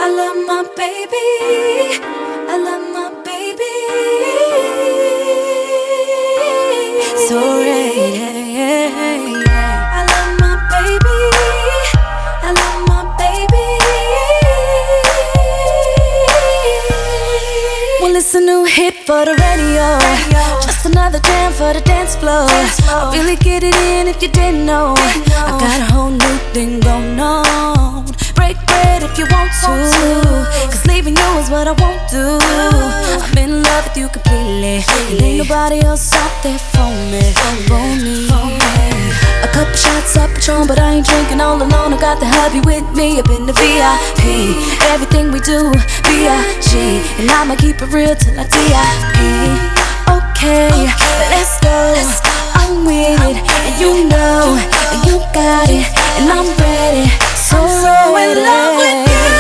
I love my baby. I love my baby. So right. I love my baby. I love my baby. Well, it's a new hit for the radio. Just another jam for the dance floor. I really get it in if you didn't know. I got a whole new thing going on. Break bread if you want to, cause leaving you is what I won't do. I'm in love with you completely, and ain't nobody else out there for me. A couple shots of Patron, but I ain't drinking all alone. I got the hubby with me up in the VIP. Everything we do, B.I.G. And I'ma keep it real till I D.I.P. Okay, let's go. I'm with it, and you know, and you got it, and I'm ready. So in love with you.